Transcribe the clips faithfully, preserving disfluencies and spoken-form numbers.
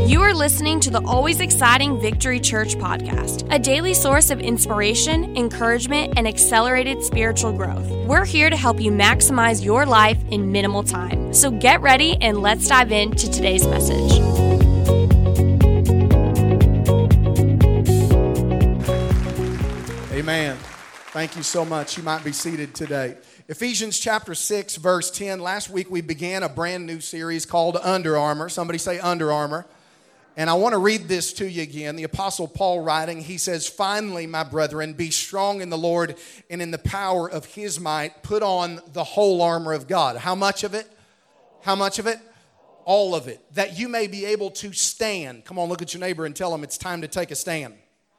You are listening to the Always Exciting Victory Church podcast, a daily source of inspiration, encouragement, and accelerated spiritual growth. We're here to help you maximize your life in minimal time. So get ready and let's dive into today's message. Amen. Thank you so much. You might be seated today. Ephesians chapter six, verse ten. Last week we began a brand new series called Under Armour. Somebody say Under Armour. And I want to read this to you again. The Apostle Paul writing, he says, "Finally, my brethren, be strong in the Lord and in the power of His might. Put on the whole armor of God." How much of it? How much of it? All of it. That you may be able to stand. Come on, look at your neighbor and tell him it's time to take a stand.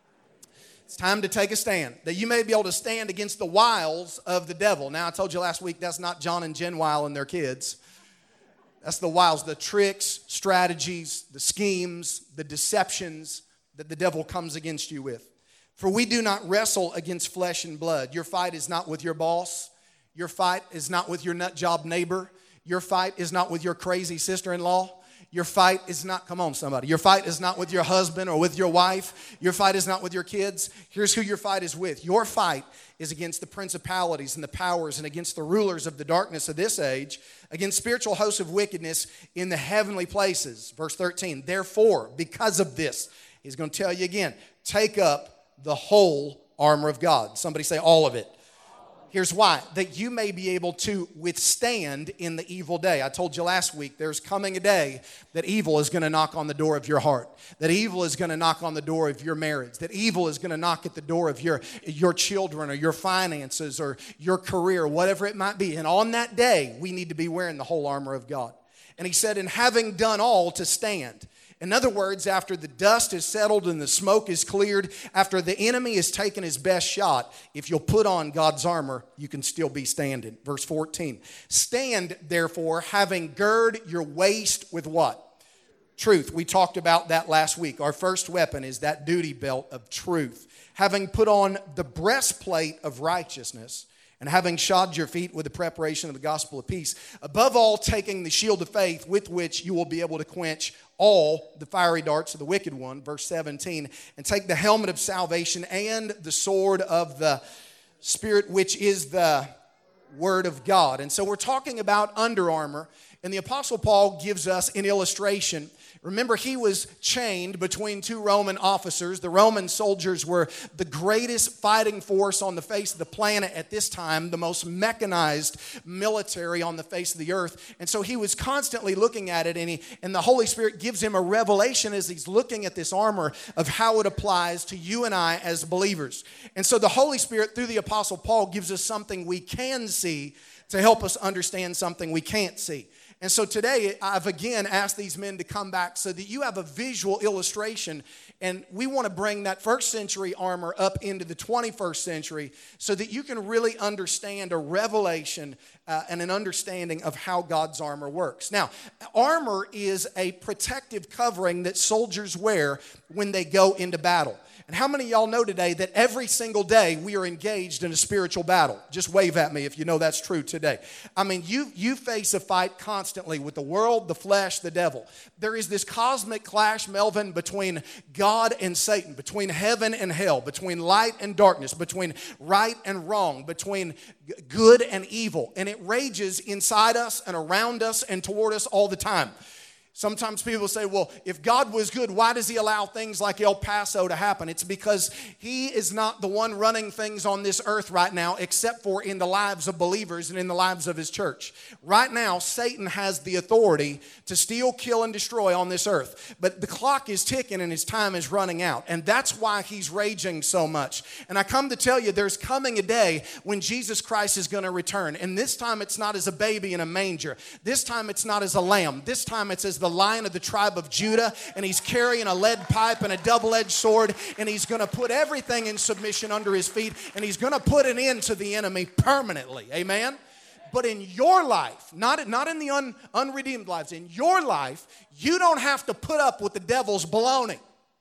It's time to take a stand. That you may be able to stand against the wiles of the devil. Now, I told you last week that's not John and Jen Weil and their kids. That's the wiles, the tricks, strategies, the schemes, the deceptions that the devil comes against you with. For we do not wrestle against flesh and blood. Your fight is not with your boss. Your fight is not with your nut job neighbor. Your fight is not with your crazy sister-in-law. Your fight is not, come on somebody, your fight is not with your husband or with your wife. Your fight is not with your kids. Here's who your fight is with. Your fight is against the principalities and the powers and against the rulers of the darkness of this age, against spiritual hosts of wickedness in the heavenly places. Verse thirteen, therefore, because of this, he's going to tell you again, take up the whole armor of God. Somebody say all of it. Here's why, that you may be able to withstand in the evil day. I told you last week, there's coming a day that evil is going to knock on the door of your heart, that evil is going to knock on the door of your marriage, that evil is going to knock at the door of your, your children or your finances or your career, whatever it might be. And on that day, we need to be wearing the whole armor of God. And he said, and having done all to stand. In other words, after the dust is settled and the smoke is cleared, after the enemy has taken his best shot, if you'll put on God's armor, you can still be standing. Verse fourteen, stand therefore, having girded your waist with what? Truth. We talked about that last week. Our first weapon is that duty belt of truth. Having put on the breastplate of righteousness, and having shod your feet with the preparation of the gospel of peace. Above all, taking the shield of faith with which you will be able to quench all the fiery darts of the wicked one. Verse seventeen, and take the helmet of salvation and the sword of the Spirit, which is the Word of God. And so we're talking about Under Armour, and the Apostle Paul gives us an illustration. Remember, he was chained between two Roman officers. The Roman soldiers were the greatest fighting force on the face of the planet at this time, the most mechanized military on the face of the earth. And so he was constantly looking at it, and, he, and the Holy Spirit gives him a revelation as he's looking at this armor of how it applies to you and I as believers. And so the Holy Spirit, through the Apostle Paul, gives us something we can see to help us understand something we can't see. And so today, I've again asked these men to come back so that you have a visual illustration. And we want to bring that first century armor up into the twenty-first century so that you can really understand a revelation uh, and an understanding of how God's armor works. Now, armor is a protective covering that soldiers wear when they go into battle. And how many of y'all know today that every single day we are engaged in a spiritual battle? Just wave at me if you know that's true today. I mean, you, you face a fight constantly with the world, the flesh, the devil. There is this cosmic clash, Melvin, between God and Satan, between heaven and hell, between light and darkness, between right and wrong, between good and evil. And it rages inside us and around us and toward us all the time. Sometimes people say, well, if God was good, why does He allow things like El Paso to happen? It's because He is not the one running things on this earth right now, except for in the lives of believers and in the lives of His church. Right now, Satan has the authority to steal, kill, and destroy on this earth. But the clock is ticking and his time is running out. And that's why he's raging so much. And I come to tell you, there's coming a day when Jesus Christ is going to return. And this time it's not as a baby in a manger. This time it's not as a lamb. This time it's as the Lion of the tribe of Judah, and he's carrying a lead pipe and a double-edged sword, and he's going to put everything in submission under his feet, and he's going to put an end to the enemy permanently. Amen? But in your life, not, not in the un, unredeemed lives, in your life, you don't have to put up with the devil's baloney.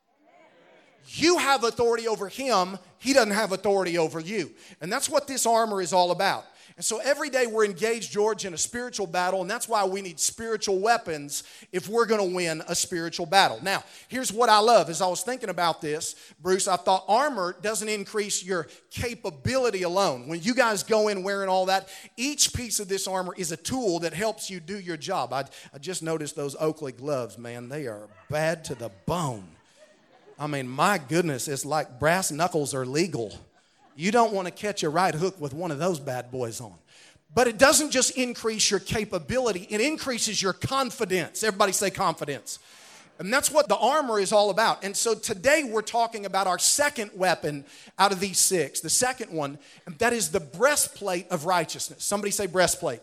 You have authority over him. He doesn't have authority over you. And that's what this armor is all about. And so every day we're engaged, George, in a spiritual battle, and that's why we need spiritual weapons if we're going to win a spiritual battle. Now, here's what I love. As I was thinking about this, Bruce, I thought armor doesn't increase your capability alone. When you guys go in wearing all that, each piece of this armor is a tool that helps you do your job. I, I just noticed those Oakley gloves, man. They are bad to the bone. I mean, my goodness, it's like brass knuckles are legal. You don't want to catch a right hook with one of those bad boys on. But it doesn't just increase your capability, it increases your confidence. Everybody say confidence. And that's what the armor is all about. And so today we're talking about our second weapon out of these six. The second one, and that is the breastplate of righteousness. Somebody say breastplate.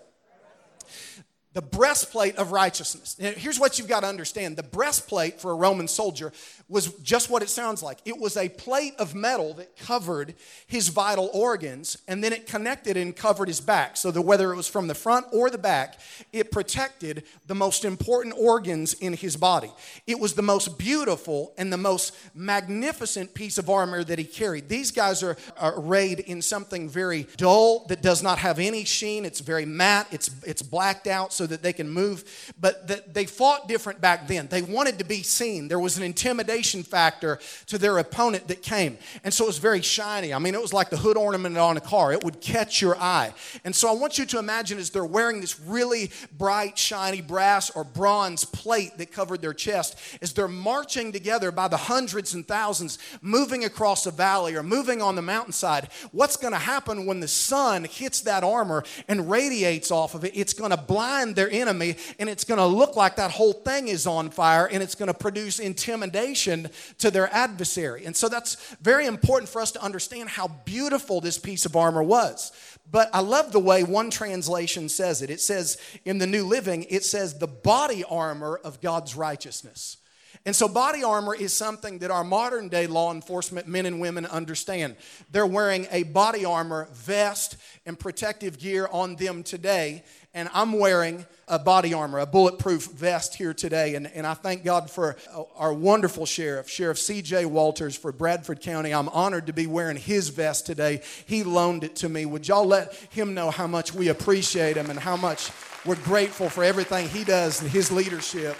The breastplate of righteousness. Now, here's what you've got to understand. The breastplate for a Roman soldier was just what it sounds like. It was a plate of metal that covered his vital organs, and then it connected and covered his back. So that whether it was from the front or the back, it protected the most important organs in his body. It was the most beautiful and the most magnificent piece of armor that he carried. These guys are, are arrayed in something very dull that does not have any sheen. It's very matte. It's, it's blacked out so that they can move. But the, they fought different back then. They wanted to be seen. There was an intimidation factor to their opponent that came. And so it was very shiny. I mean, it was like the hood ornament on a car. It would catch your eye. And so I want you to imagine as they're wearing this really bright, shiny brass or bronze plate that covered their chest, as they're marching together by the hundreds and thousands, moving across a valley or moving on the mountainside, what's going to happen when the sun hits that armor and radiates off of it? It's going to blind their enemy, and it's going to look like that whole thing is on fire, and it's going to produce intimidation to their adversary. And so that's very important for us to understand how beautiful this piece of armor was. But I love the way one translation says it. It says in the New Living, it says the body armor of God's righteousness. And so body armor is something that our modern day law enforcement men and women understand. They're wearing a body armor vest and protective gear on them today. And I'm wearing a body armor, a bulletproof vest here today. And, and I thank God for our wonderful sheriff, Sheriff C J Walters for Bradford County. I'm honored to be wearing his vest today. He loaned it to me. Would y'all let him know how much we appreciate him and how much we're grateful for everything he does and his leadership.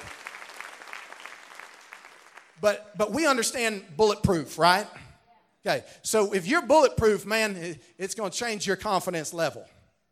But but we understand bulletproof, right? Okay, so if you're bulletproof, man, it's going to change your confidence level.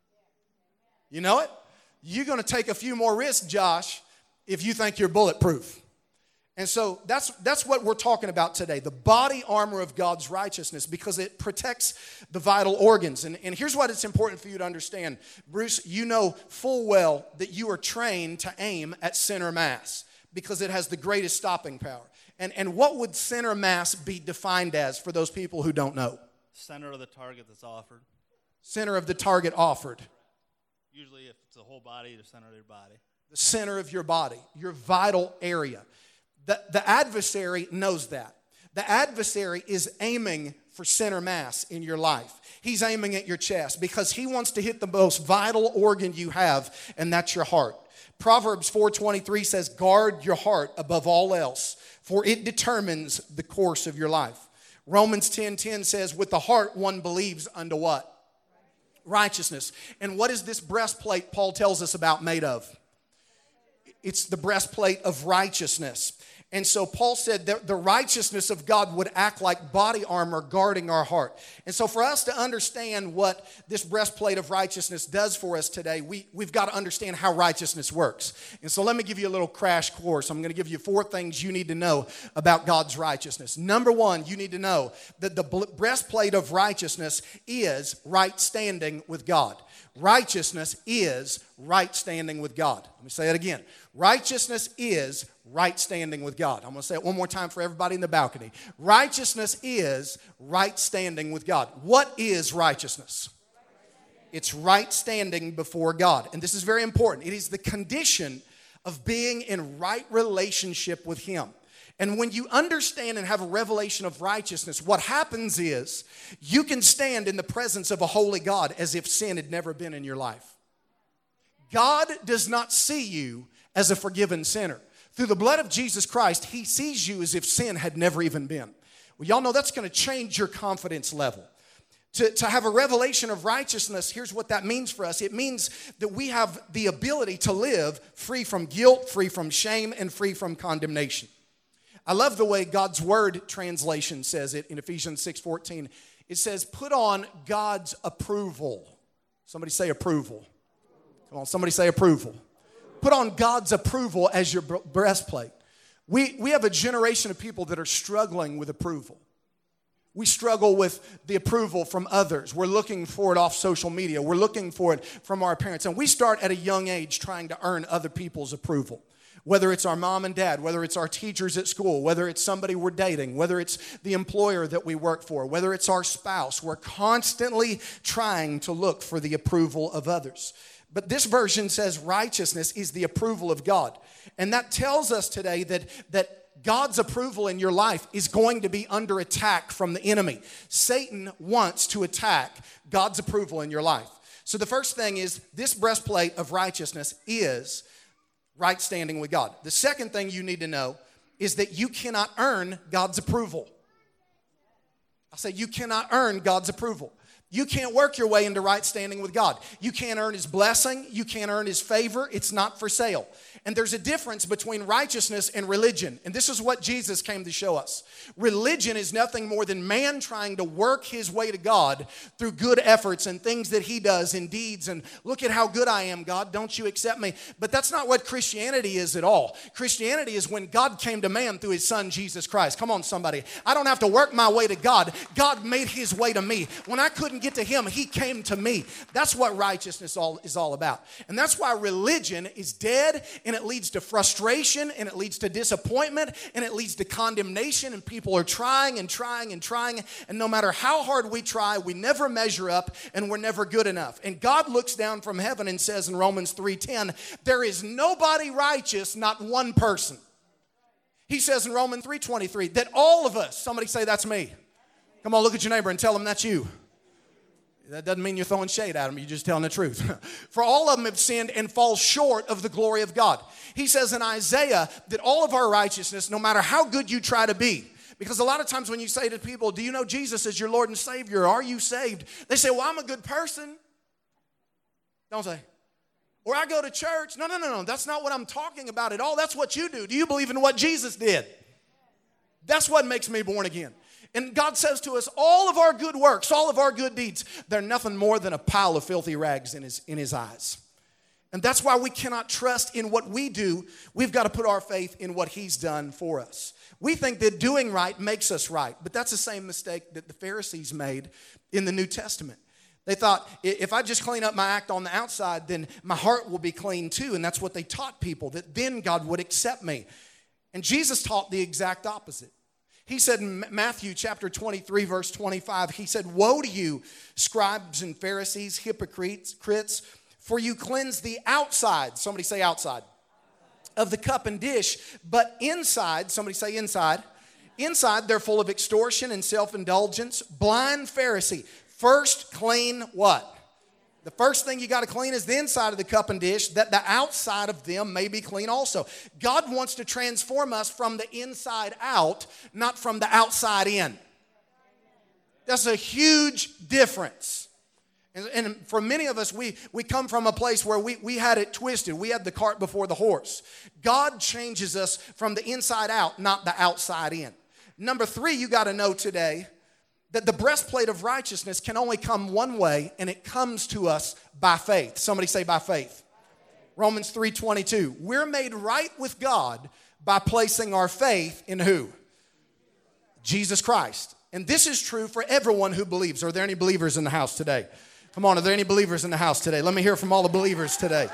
You know it? You're going to take a few more risks, Josh, if you think you're bulletproof. And so that's that's what we're talking about today, the body armor of God's righteousness, because it protects the vital organs. And, and here's what it's important for you to understand. Bruce, you know full well that you are trained to aim at center mass because it has the greatest stopping power. And, and what would center mass be defined as for those people who don't know? Center of the target that's offered. Center of the target offered. Usually if it's the whole body, the center of their body. The center of your body, your vital area. The, the adversary knows that. The adversary is aiming for center mass in your life. He's aiming at your chest because he wants to hit the most vital organ you have, and that's your heart. Proverbs four twenty-three says, guard your heart above all else, for it determines the course of your life. Romans ten ten says, with the heart one believes unto what? Righteousness. And what is this breastplate Paul tells us about made of? It's the breastplate of righteousness. And so Paul said that the righteousness of God would act like body armor guarding our heart. And so for us to understand what this breastplate of righteousness does for us today, we, we've got to understand how righteousness works. And so let me give you a little crash course. I'm going to give you four things you need to know about God's righteousness. Number one, you need to know that the breastplate of righteousness is right standing with God. Righteousness is right standing with God. Let me say it again. Righteousness is right standing with God. I'm going to say it one more time for everybody in the balcony. Righteousness is right standing with God. What is righteousness? It's right standing before God. And this is very important. It is the condition of being in right relationship with Him. And when you understand and have a revelation of righteousness, what happens is you can stand in the presence of a holy God as if sin had never been in your life. God does not see you as a forgiven sinner. Through the blood of Jesus Christ, He sees you as if sin had never even been. Well, y'all know that's going to change your confidence level. To, to have a revelation of righteousness, here's what that means for us. It means that we have the ability to live free from guilt, free from shame, and free from condemnation. I love the way God's Word translation says it in Ephesians six fourteen. It says, put on God's approval. Somebody say approval. Come on, somebody say approval. Put on God's approval as your breastplate. We, we have a generation of people that are struggling with approval. We struggle with the approval from others. We're looking for it off social media. We're looking for it from our parents. And we start at a young age trying to earn other people's approval. Whether it's our mom and dad, whether it's our teachers at school, whether it's somebody we're dating, whether it's the employer that we work for, whether it's our spouse, we're constantly trying to look for the approval of others. But this version says righteousness is the approval of God. And that tells us today that, that God's approval in your life is going to be under attack from the enemy. Satan wants to attack God's approval in your life. So the first thing is this breastplate of righteousness is right standing with God. The second thing you need to know is that you cannot earn God's approval. I say you cannot earn God's approval. You can't work your way into right standing with God. You can't earn His blessing. You can't earn His favor. It's not for sale. And there's a difference between righteousness and religion. And this is what Jesus came to show us. Religion is nothing more than man trying to work his way to God through good efforts and things that he does and deeds. And look at how good I am, God. Don't you accept me? But that's not what Christianity is at all. Christianity is when God came to man through His Son, Jesus Christ. Come on, somebody. I don't have to work my way to God. God made His way to me. When I couldn't get to Him, He came to me. That's what righteousness all is all about. And that's why religion is dead, and it leads to frustration, and it leads to disappointment, and it leads to condemnation, and people are trying and trying and trying, and no matter how hard we try, we never measure up, and we're never good enough. And God looks down from heaven and says in Romans three ten, there is nobody righteous, not one person. He says in Romans three twenty-three that all of us, somebody say that's me. Come on, look at your neighbor and tell them that's you. That doesn't mean you're throwing shade at them. You're just telling the truth. For all of them have sinned and fall short of the glory of God. He says in Isaiah that all of our righteousness, no matter how good you try to be, because a lot of times when you say to people, do you know Jesus as your Lord and Savior? Are you saved? They say, well, I'm a good person. Don't say. Or I go to church. No, no, no, no. That's not what I'm talking about at all. That's what you do. Do you believe in what Jesus did? That's what makes me born again. And God says to us, all of our good works, all of our good deeds, they're nothing more than a pile of filthy rags in his, in his eyes. And that's why we cannot trust in what we do. We've got to put our faith in what He's done for us. We think that doing right makes us right, but that's the same mistake that the Pharisees made in the New Testament. They thought, if I just clean up my act on the outside, then my heart will be clean too. And that's what they taught people, that then God would accept me. And Jesus taught the exact opposite. He said in Matthew chapter twenty-three, verse twenty-five, He said, woe to you, scribes and Pharisees, hypocrites, for you cleanse the outside, somebody say outside, of the cup and dish, but inside, somebody say inside, inside they're full of extortion and self-indulgence. Blind Pharisee, first clean what? The first thing you got to clean is the inside of the cup and dish, that the outside of them may be clean also. God wants to transform us from the inside out, not from the outside in. That's a huge difference. And, and for many of us, we, we come from a place where we, we had it twisted. We had the cart before the horse. God changes us from the inside out, not the outside in. Number three, you got to know today that the breastplate of righteousness can only come one way, and it comes to us by faith. Somebody say by faith. Romans three twenty-two. We're made right with God by placing our faith in who? Jesus Christ. And this is true for everyone who believes. Are there any believers in the house today? Come on, are there any believers in the house today? Let me hear from all the believers today.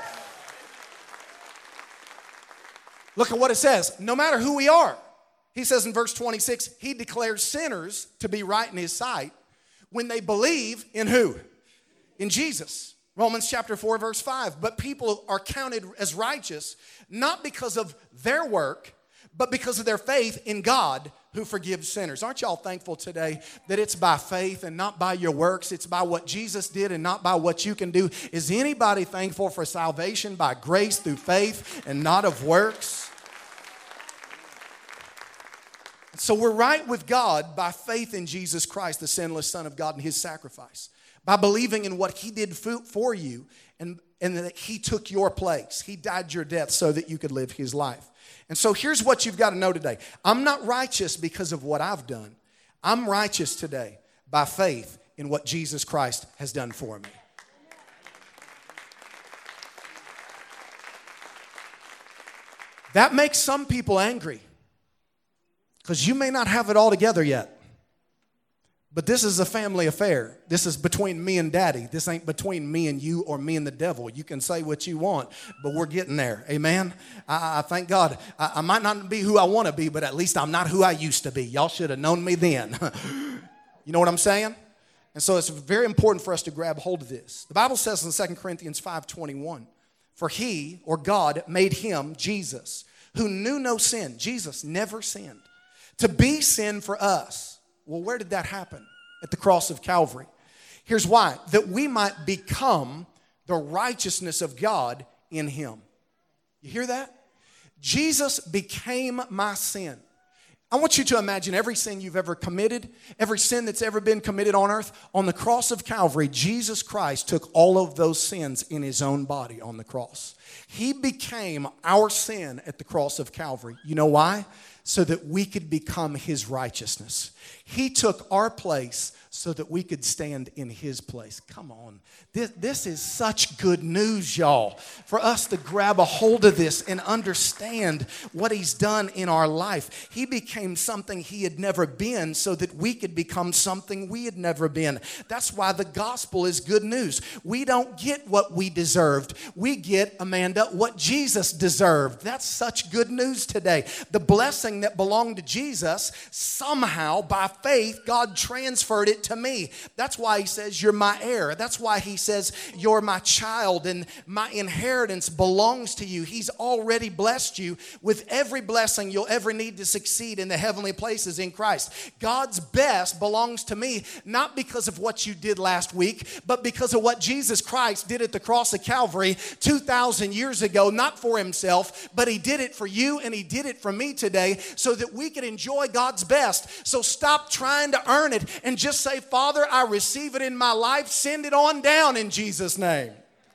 Look at what it says. No matter who we are. He says in verse twenty-six, He declares sinners to be right in His sight when they believe in who? In Jesus. Romans chapter four, verse five. But people are counted as righteous, not because of their work, but because of their faith in God who forgives sinners. Aren't y'all thankful today that it's by faith and not by your works? It's by what Jesus did and not by what you can do. Is anybody thankful for salvation by grace through faith and not of works? So we're right with God by faith in Jesus Christ, the sinless Son of God, and his sacrifice. By believing in what he did for you and, and that he took your place. He died your death so that you could live his life. And so here's what you've got to know today. I'm not righteous because of what I've done. I'm righteous today by faith in what Jesus Christ has done for me. That makes some people angry because you may not have it all together yet. But this is a family affair. This is between me and daddy. This ain't between me and you or me and the devil. You can say what you want, but we're getting there. Amen? I, I thank God. I, I might not be who I want to be, but at least I'm not who I used to be. Y'all should have known me then. You know what I'm saying? And so it's very important for us to grab hold of this. The Bible says in Second Corinthians five twenty-one, for he, or God, made him, Jesus, who knew no sin. Jesus never sinned. To be sin for us. Well, where did that happen? At the cross of Calvary. Here's why. That we might become the righteousness of God in him. You hear that? Jesus became my sin. I want you to imagine every sin you've ever committed, every sin that's ever been committed on earth. On the cross of Calvary, Jesus Christ took all of those sins in his own body on the cross. He became our sin at the cross of Calvary. You know why? So that we could become his righteousness. He took our place so that we could stand in his place. Come on. This, this is such good news, y'all. For us to grab a hold of this and understand what he's done in our life. He became something he had never been so that we could become something we had never been. That's why the gospel is good news. We don't get what we deserved. We get, Amanda, what Jesus deserved. That's such good news today. The blessing that belonged to Jesus, somehow by faith, God transferred it to me. That's why he says, you're my heir. That's why he says, you're my child and my inheritance belongs to you. He's already blessed you with every blessing you'll ever need to succeed in the heavenly places in Christ. God's best belongs to me, not because of what you did last week, but because of what Jesus Christ did at the cross of Calvary two thousand years ago, not for himself, but he did it for you and he did it for me today so that we could enjoy God's best. So stop trying to earn it and just say, Father, I receive it in my life. Send it on down in Jesus' name.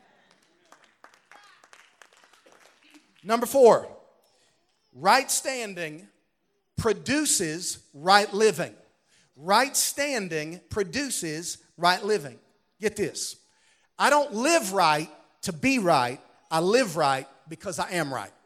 Number four, right standing produces right living. Right standing produces right living. Get this. I don't live right to be right. I live right because I am right.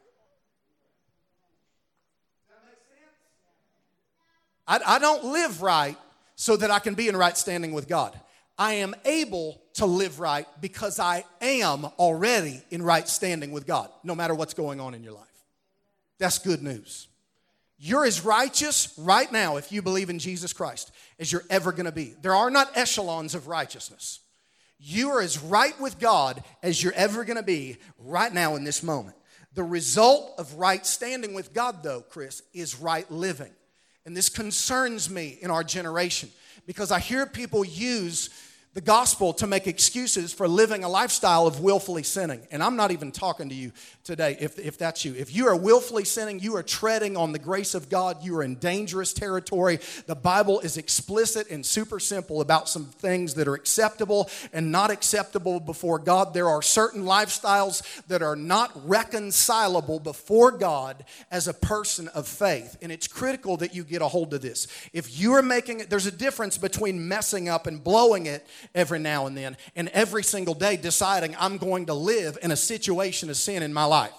I, I don't live right so that I can be in right standing with God. I am able to live right because I am already in right standing with God, no matter what's going on in your life. That's good news. You're as righteous right now, if you believe in Jesus Christ, as you're ever going to be. There are not echelons of righteousness. You are as right with God as you're ever going to be right now in this moment. The result of right standing with God, though, Chris, is right living. And this concerns me in our generation because I hear people use the gospel to make excuses for living a lifestyle of willfully sinning. And I'm not even talking to you today if, if that's you. If you are willfully sinning, you are treading on the grace of God. You are in dangerous territory. The Bible is explicit and super simple about some things that are acceptable and not acceptable before God. There are certain lifestyles that are not reconcilable before God as a person of faith. And it's critical that you get a hold of this. If you are making it, there's a difference between messing up and blowing it every now and then, and every single day deciding I'm going to live in a situation of sin in my life.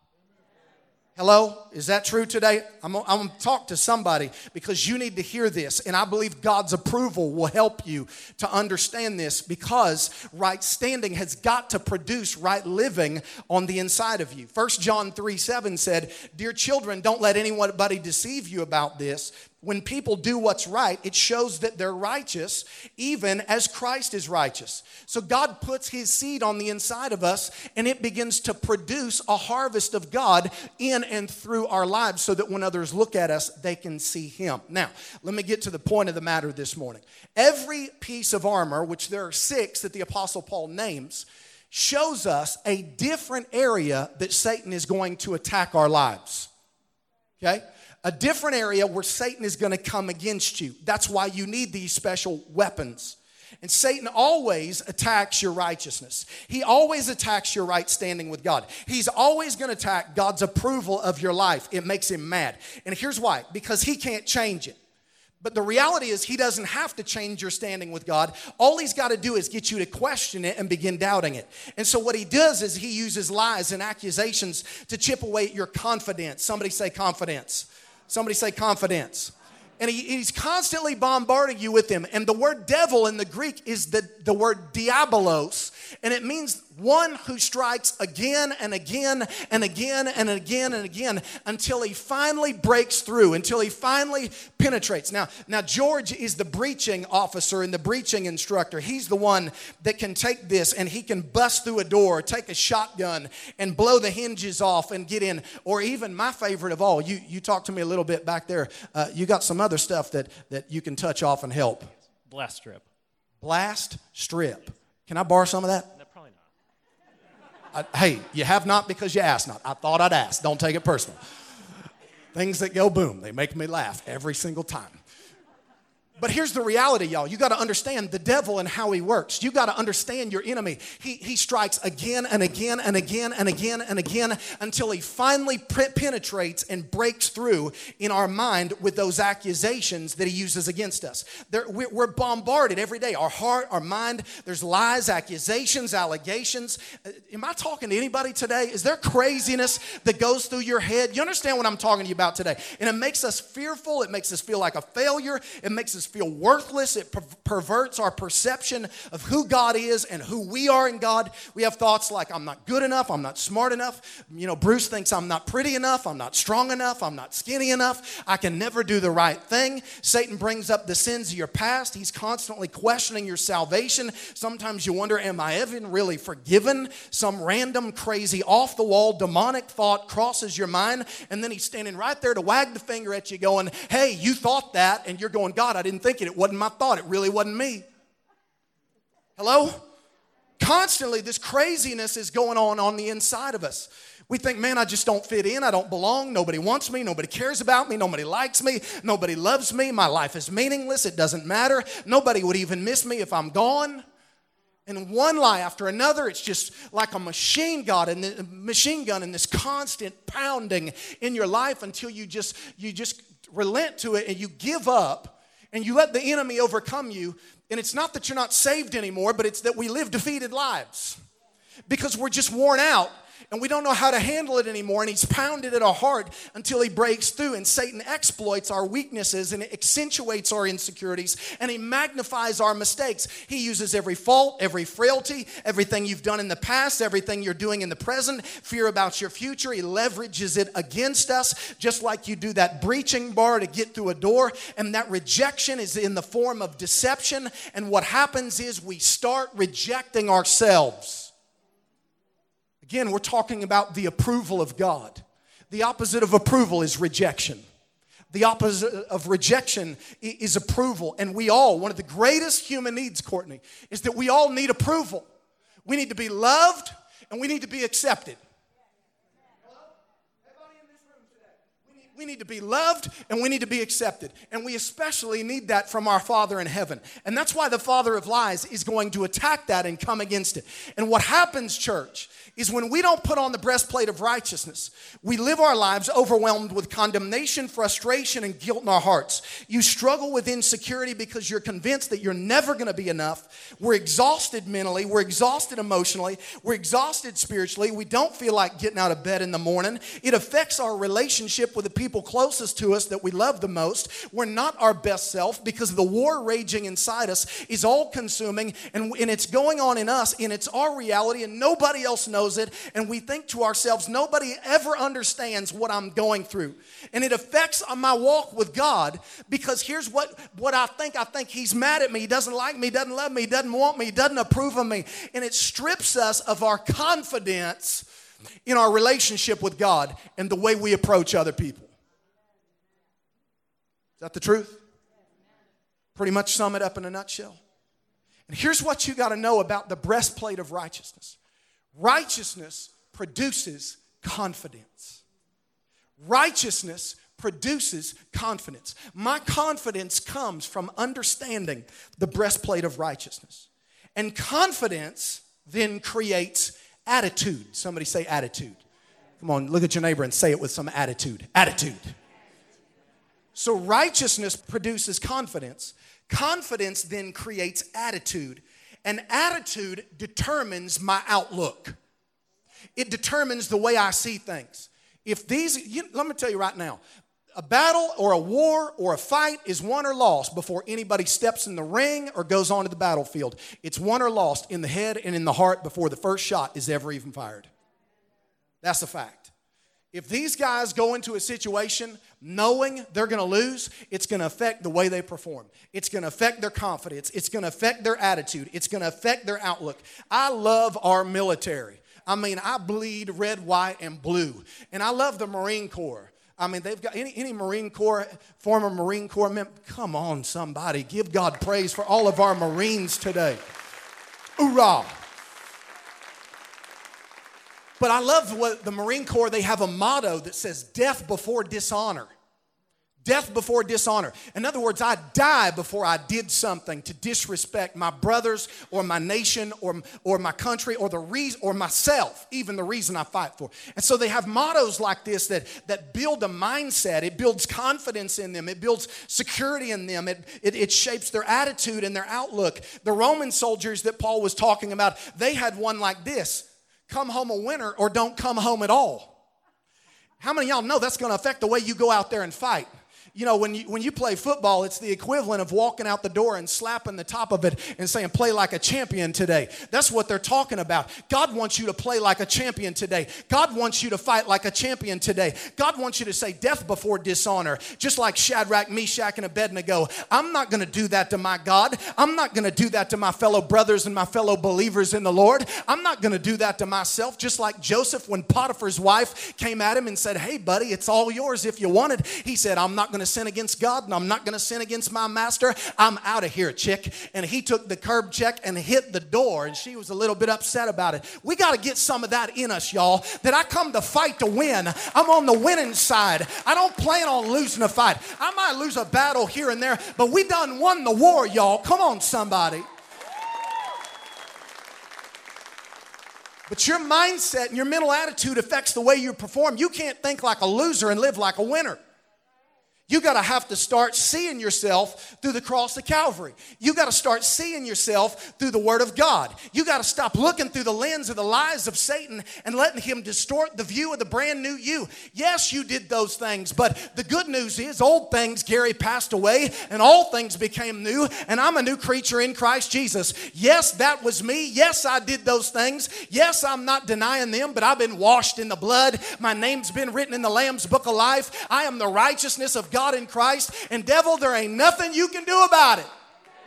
Hello? Is that true today? I'm, I'm going to talk to somebody because you need to hear this, and I believe God's approval will help you to understand this because right standing has got to produce right living on the inside of you. First John three seven said, "Dear children, don't let anybody deceive you about this. When people do what's right, it shows that they're righteous, even as Christ is righteous." So God puts his seed on the inside of us, and it begins to produce a harvest of God in and through our lives so that when others look at us, they can see him. Now, let me get to the point of the matter this morning. Every piece of armor, which there are six that the Apostle Paul names, shows us a different area that Satan is going to attack our lives. Okay? a different area where Satan is going to come against you. That's why you need these special weapons. And Satan always attacks your righteousness. He always attacks your right standing with God. He's always going to attack God's approval of your life. It makes him mad. And here's why. Because he can't change it. But the reality is he doesn't have to change your standing with God. All he's got to do is get you to question it and begin doubting it. And so what he does is he uses lies and accusations to chip away at your confidence. Somebody say confidence. Somebody say confidence. And he, he's constantly bombarding you with them. And the word devil in the Greek is the, the word diabolos. And it means one who strikes again and again and again and again and again until he finally breaks through, until he finally penetrates. Now, now George is the breaching officer and the breaching instructor. He's the one that can take this and he can bust through a door, take a shotgun and blow the hinges off and get in. Or even my favorite of all, you, you talked to me a little bit back there. Uh, you got some other stuff that, that you can touch off and help. Blast strip. Blast strip. Can I borrow some of that? No, probably not. I, hey, you have not because you asked not. I thought I'd ask. Don't take it personal. Things that go boom, they make me laugh every single time. But here's the reality, y'all. You got to understand the devil and how he works. You got to understand your enemy. He, he strikes again and again and again and again and again until he finally pre- penetrates and breaks through in our mind with those accusations that he uses against us. There, we're, we're bombarded every day. Our heart, our mind, there's lies, accusations, allegations. Uh, am I talking to anybody today? Is there craziness that goes through your head? You understand what I'm talking to you about today? And it makes us fearful. It makes us feel like a failure. It makes us feel worthless. It per- perverts our perception of who God is and who we are in God. We have thoughts like, I'm not good enough, I'm not smart enough. You know, Bruce thinks I'm not pretty enough, I'm not strong enough, I'm not skinny enough, I can never do the right thing. Satan brings up the sins of your past. He's constantly questioning your salvation. Sometimes you wonder, am I even really forgiven? Some random, crazy, off-the-wall, demonic thought crosses your mind, and then he's standing right there to wag the finger at you going, hey, you thought that, and you're going, God, I didn't think it. It wasn't my thought. It really wasn't me. Hello? Constantly, this craziness is going on on the inside of us. We think, man, I just don't fit in. I don't belong. Nobody wants me. Nobody cares about me. Nobody likes me. Nobody loves me. My life is meaningless. It doesn't matter. Nobody would even miss me if I'm gone. And one lie after another, it's just like a machine gun and the machine gun and this constant pounding in your life until you just you just relent to it and you give up. And you let the enemy overcome you. And it's not that you're not saved anymore, but it's that we live defeated lives. Because we're just worn out. And we don't know how to handle it anymore. And he's pounded at our heart until he breaks through. And Satan exploits our weaknesses and accentuates our insecurities. And he magnifies our mistakes. He uses every fault, every frailty, everything you've done in the past, everything you're doing in the present, fear about your future. He leverages it against us, just like you do that breaching bar to get through a door. And that rejection is in the form of deception. And what happens is we start rejecting ourselves. Again, we're talking about the approval of God. The opposite of approval is rejection. The opposite of rejection is approval. And we all, one of the greatest human needs, Courtney, is that we all need approval. We need to be loved and we need to be accepted. We need to be loved and we need to be accepted. And we especially need that from our Father in heaven. And that's why the father of lies is going to attack that and come against it. And what happens, church, is when we don't put on the breastplate of righteousness, we live our lives overwhelmed with condemnation, frustration, and guilt in our hearts. You struggle with insecurity because you're convinced that you're never going to be enough. We're exhausted mentally. We're exhausted emotionally. We're exhausted spiritually. We don't feel like getting out of bed in the morning. It affects our relationship with the people closest to us that we love the most. We're not our best self because the war raging inside us is all consuming and, and it's going on in us and it's our reality and nobody else knows it, and we think to ourselves, nobody ever understands what I'm going through. And it affects my walk with God because here's what, what I think. I think he's mad at me. He doesn't like me. He doesn't love me. He doesn't want me. He doesn't approve of me. And it strips us of our confidence in our relationship with God and the way we approach other people. Is that the truth? Pretty much sum it up in a nutshell. And here's what you got to know about the breastplate of righteousness. Righteousness produces confidence. Righteousness produces confidence. My confidence comes from understanding the breastplate of righteousness. And confidence then creates attitude. Somebody say attitude. Come on, look at your neighbor and say it with some attitude. Attitude. So righteousness produces confidence. Confidence then creates attitude. And attitude determines my outlook. It determines the way I see things. If these, you, let me tell you right now, a battle or a war or a fight is won or lost before anybody steps in the ring or goes onto the battlefield. It's won or lost in the head and in the heart before the first shot is ever even fired. That's a fact. If these guys go into a situation knowing they're going to lose, it's going to affect the way they perform. It's going to affect their confidence. It's going to affect their attitude. It's going to affect their outlook. I love our military. I mean, I bleed red, white, and blue. And I love the Marine Corps. I mean, they've got any, any Marine Corps, former Marine Corps member. Come on, somebody. Give God praise for all of our Marines today. Hoorah. But I love what the Marine Corps, they have a motto that says death before dishonor. Death before dishonor. In other words, I die before I did something to disrespect my brothers or my nation or, or my country or the reason or myself, even the reason I fight for. And so they have mottos like this that, that build a mindset. It builds confidence in them. It builds security in them. It, it, it shapes their attitude and their outlook. The Roman soldiers that Paul was talking about, they had one like this. Come home a winner or don't come home at all. How many of y'all know that's going to affect the way you go out there and fight? You know, when you, when you play football, it's the equivalent of walking out the door and slapping the top of it and saying, play like a champion today. That's what they're talking about. God wants you to play like a champion today. God wants you to fight like a champion today. God wants you to say death before dishonor. Just like Shadrach, Meshach, and Abednego. I'm not going to do that to my God. I'm not going to do that to my fellow brothers and my fellow believers in the Lord. I'm not going to do that to myself. Just like Joseph, when Potiphar's wife came at him and said, hey, buddy, it's all yours if you want it. He said, I'm not going to sin against God and I'm not going to sin against my master. I'm out of here, chick. And he took the curb check and hit the door, and she was a little bit upset about it. We got to get some of that in us, y'all, that I come to fight to win. I'm on the winning side. I don't plan on losing a fight. I might lose a battle here and there, but we done won the war, y'all. Come on, somebody. But your mindset and your mental attitude affects the way you perform. You can't think like a loser and live like a winner. You got to have to start seeing yourself through the cross of Calvary. You got to start seeing yourself through the Word of God. You got to stop looking through the lens of the lies of Satan and letting him distort the view of the brand new you. Yes, you did those things, but the good news is old things, Gary, passed away and all things became new, and I'm a new creature in Christ Jesus. Yes, that was me. Yes, I did those things. Yes, I'm not denying them, but I've been washed in the blood. My name's been written in the Lamb's Book of Life. I am the righteousness of God. God in Christ, and devil, there ain't nothing you can do about it.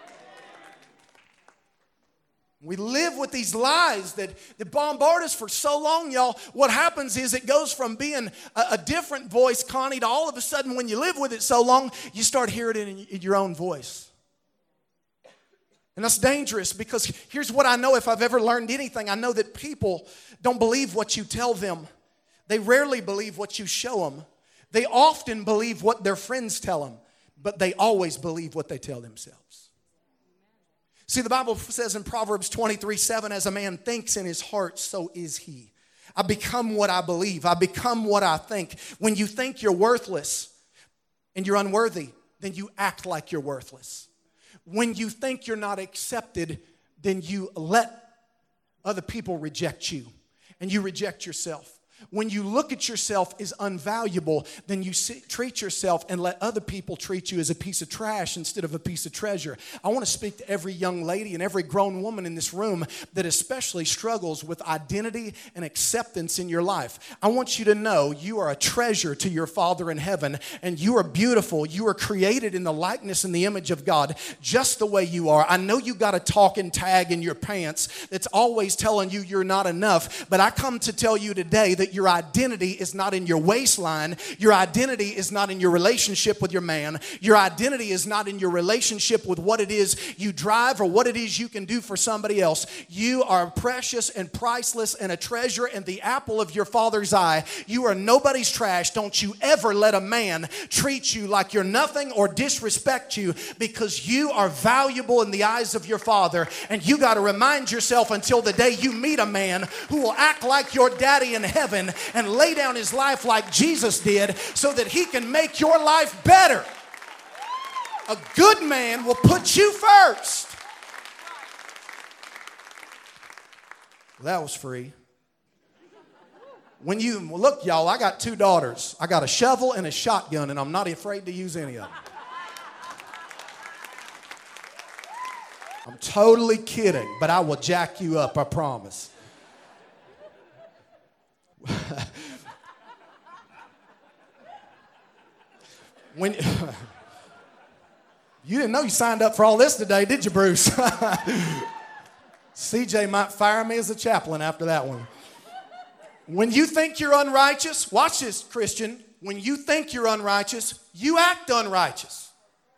We live with these lies that, that bombard us for so long, y'all. What happens is it goes from being a, a different voice, Connie, to all of a sudden when you live with it so long, you start hearing it in, in your own voice. And that's dangerous, because here's what I know. If I've ever learned anything, I know that people don't believe what you tell them. They rarely believe what you show them. They often believe what their friends tell them, but they always believe what they tell themselves. See, the Bible says in Proverbs twenty-three seven, as a man thinks in his heart, so is he. I become what I believe. I become what I think. When you think you're worthless and you're unworthy, then you act like you're worthless. When you think you're not accepted, then you let other people reject you, and you reject yourself. When you look at yourself as unvaluable, then you see, treat yourself and let other people treat you as a piece of trash instead of a piece of treasure. I want to speak to every young lady and every grown woman in this room that especially struggles with identity and acceptance in your life. I want you to know you are a treasure to your Father in heaven, and you are beautiful. You are created in the likeness and the image of God just the way you are. I know you got a talking tag in your pants that's always telling you you're not enough, but I come to tell you today that that your identity is not in your waistline. Your identity is not in your relationship with your man. Your identity is not in your relationship with what it is you drive or what it is you can do for somebody else. You are precious and priceless and a treasure and the apple of your Father's eye. You are nobody's trash. Don't you ever let a man treat you like you're nothing or disrespect you, because you are valuable in the eyes of your Father. And you got to remind yourself until the day you meet a man who will act like your daddy in heaven and lay down his life like Jesus did so that he can make your life better. A good man will put you first. That was free. When you look, y'all, I got two daughters. I got a shovel and a shotgun, and I'm not afraid to use any of them. I'm totally kidding, but I will jack you up, I promise. When you didn't know you signed up for all this today, did you, Bruce? C J might fire me as a chaplain after that one. When you think you're unrighteous, watch this, Christian. When you think you're unrighteous, you act unrighteous.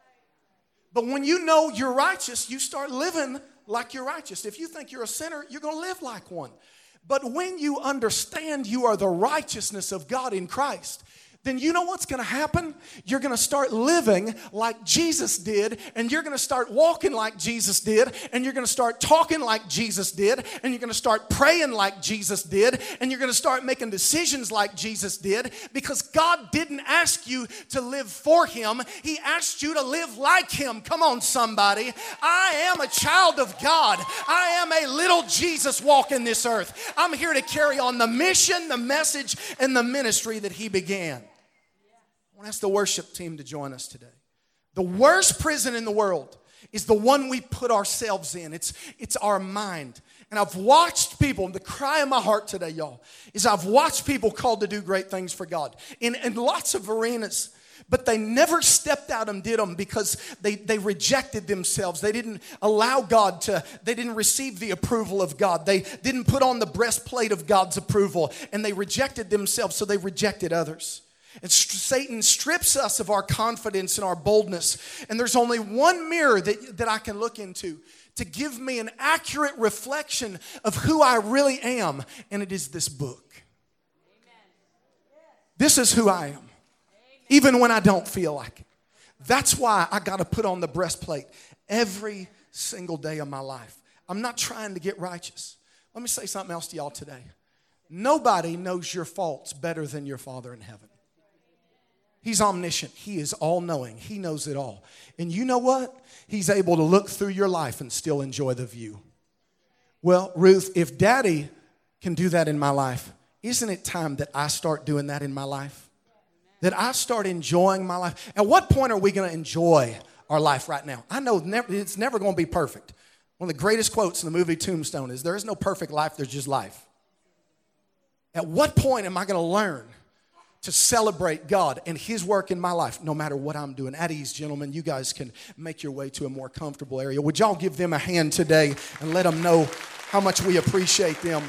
But when you know you're righteous, you start living like you're righteous. If you think you're a sinner, you're going to live like one. But when you understand you are the righteousness of God in Christ, then you know what's going to happen? You're going to start living like Jesus did, and you're going to start walking like Jesus did, and you're going to start talking like Jesus did, and you're going to start praying like Jesus did, and you're going to start making decisions like Jesus did, because God didn't ask you to live for Him. He asked you to live like Him. Come on, somebody. I am a child of God. I am a little Jesus walking this earth. I'm here to carry on the mission, the message, and the ministry that He began. I want to ask the worship team to join us today. The worst prison in the world is the one we put ourselves in. It's, it's our mind. And I've watched people, the cry of my heart today, y'all, is I've watched people called to do great things for God in, in lots of arenas. But they never stepped out and did them because they, they rejected themselves. They didn't allow God to, they didn't receive the approval of God. They didn't put on the breastplate of God's approval. And they rejected themselves, so they rejected others. And Satan strips us of our confidence and our boldness. And there's only one mirror that, that I can look into to give me an accurate reflection of who I really am. And it is this book. Amen. This is who I am. Amen. Even when I don't feel like it. That's why I got to put on the breastplate every single day of my life. I'm not trying to get righteous. Let me say something else to y'all today. Nobody knows your faults better than your Father in heaven. He's omniscient. He is all-knowing. He knows it all. And you know what? He's able to look through your life and still enjoy the view. Well, Ruth, if Daddy can do that in my life, isn't it time that I start doing that in my life? That I start enjoying my life? At what point are we going to enjoy our life right now? I know it's never going to be perfect. One of the greatest quotes in the movie Tombstone is, there is no perfect life, there's just life. At what point am I going to learn to celebrate God and His work in my life, no matter what I'm doing? At ease, gentlemen, you guys can make your way to a more comfortable area. Would y'all give them a hand today and let them know how much we appreciate them?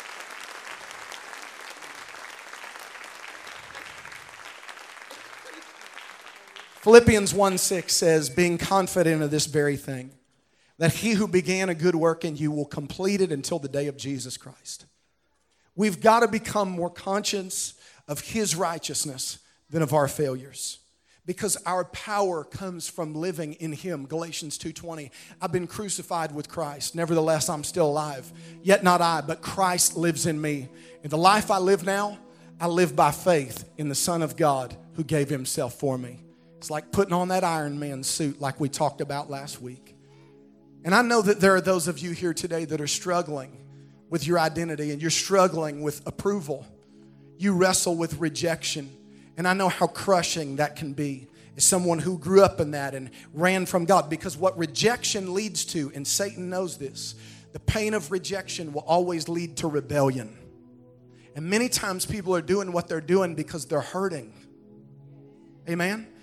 Philippians one six says, being confident of this very thing, that He who began a good work in you will complete it until the day of Jesus Christ. We've got to become more conscious of His righteousness than of our failures, because our power comes from living in Him. Galatians two twenty, I've been crucified with Christ. Nevertheless, I'm still alive. Yet not I, but Christ lives in me. In the life I live now, I live by faith in the Son of God who gave Himself for me. It's like putting on that Iron Man suit like we talked about last week. And I know that there are those of you here today that are struggling with your identity, and you're struggling with approval. You wrestle with rejection. And I know how crushing that can be as someone who grew up in that and ran from God. Because what rejection leads to, and Satan knows this, the pain of rejection will always lead to rebellion. And many times people are doing what they're doing because they're hurting. Amen?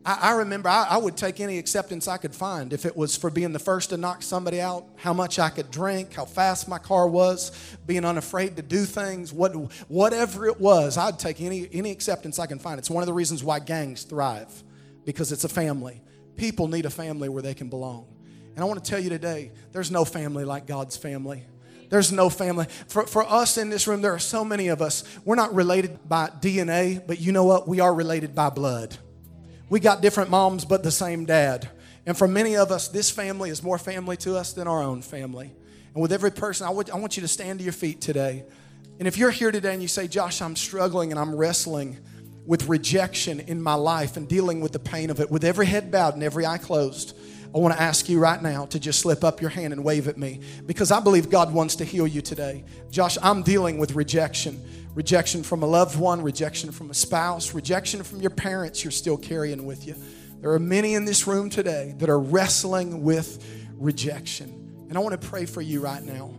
I, I remember I, I would take any acceptance I could find. If it was for being the first to knock somebody out, how much I could drink, how fast my car was, being unafraid to do things, what, whatever it was, I'd take any, any acceptance I can find. It's one of the reasons why gangs thrive, because it's a family. People need a family where they can belong. And I want to tell you today, there's no family like God's family. There's no family. For, for us in this room, there are so many of us. We're not related by D N A, but you know what? We are related by blood. We got different moms, but the same dad. And for many of us, this family is more family to us than our own family. And with every person, I, would, I want you to stand to your feet today. And if you're here today and you say, Josh, I'm struggling and I'm wrestling with rejection in my life and dealing with the pain of it, with every head bowed and every eye closed, I want to ask you right now to just slip up your hand and wave at me, because I believe God wants to heal you today. Josh, I'm dealing with rejection. Rejection from a loved one, rejection from a spouse, rejection from your parents you're still carrying with you. There are many in this room today that are wrestling with rejection. And I want to pray for you right now.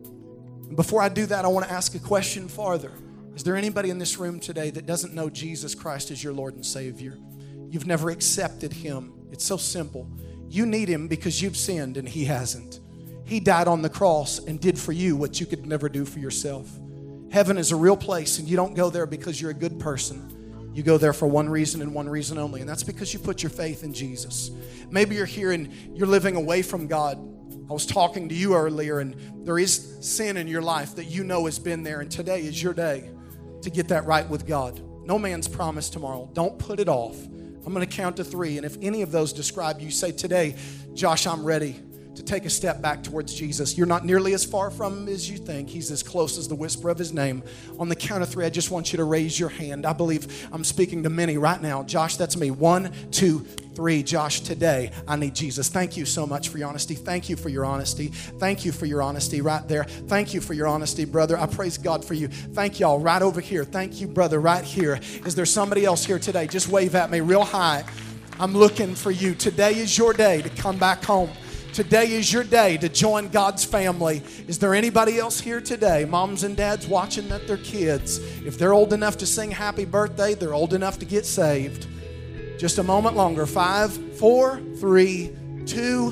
And before I do that, I want to ask a question farther. Is there anybody in this room today that doesn't know Jesus Christ as your Lord and Savior? You've never accepted Him. It's so simple. You need Him because you've sinned and He hasn't. He died on the cross and did for you what you could never do for yourself. Heaven is a real place, and you don't go there because you're a good person. You go there for one reason and one reason only, and that's because you put your faith in Jesus. Maybe you're here and you're living away from God. I was talking to you earlier, and there is sin in your life that you know has been there, and today is your day to get that right with God. No man's promised tomorrow. Don't put it off. I'm going to count to three, and if any of those describe you, say today, Josh, I'm ready to take a step back towards Jesus. You're not nearly as far from Him as you think. He's as close as the whisper of His name. On the count of three, I just want you to raise your hand. I believe I'm speaking to many right now. Josh, that's me. One, two, three. Josh, today I need Jesus. Thank you so much for your honesty. Thank you for your honesty. Thank you for your honesty right there. Thank you for your honesty, brother. I praise God for you. Thank y'all right over here. Thank you, brother, right here. Is there somebody else here today? Just wave at me real high. I'm looking for you. Today is your day to come back home. Today is your day to join God's family. Is there anybody else here today? Moms and dads watching that their kids, if they're old enough to sing happy birthday, they're old enough to get saved. Just a moment longer. Five, four, three, two,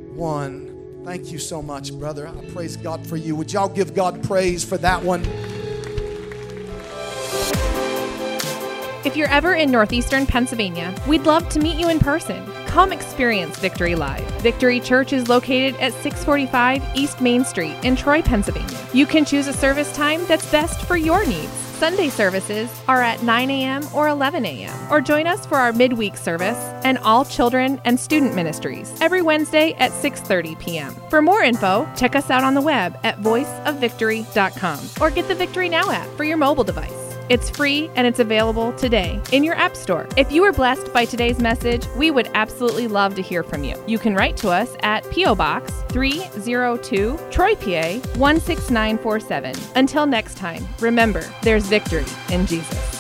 one. Thank you so much, brother. I praise God for you. Would y'all give God praise for that one? If you're ever in northeastern Pennsylvania, we'd love to meet you in person. Come experience Victory Live. Victory Church is located at six forty-five East Main Street in Troy, Pennsylvania. You can choose a service time that's best for your needs. Sunday services are at nine a.m. or eleven a.m. Or join us for our midweek service and all children and student ministries every Wednesday at six thirty p.m. For more info, check us out on the web at voice of victory dot com or get the Victory Now app for your mobile device. It's free and it's available today in your app store. If you were blessed by today's message, we would absolutely love to hear from you. You can write to us at P O Box three oh two, Troy, P A one six nine four seven. Until next time, remember, there's victory in Jesus.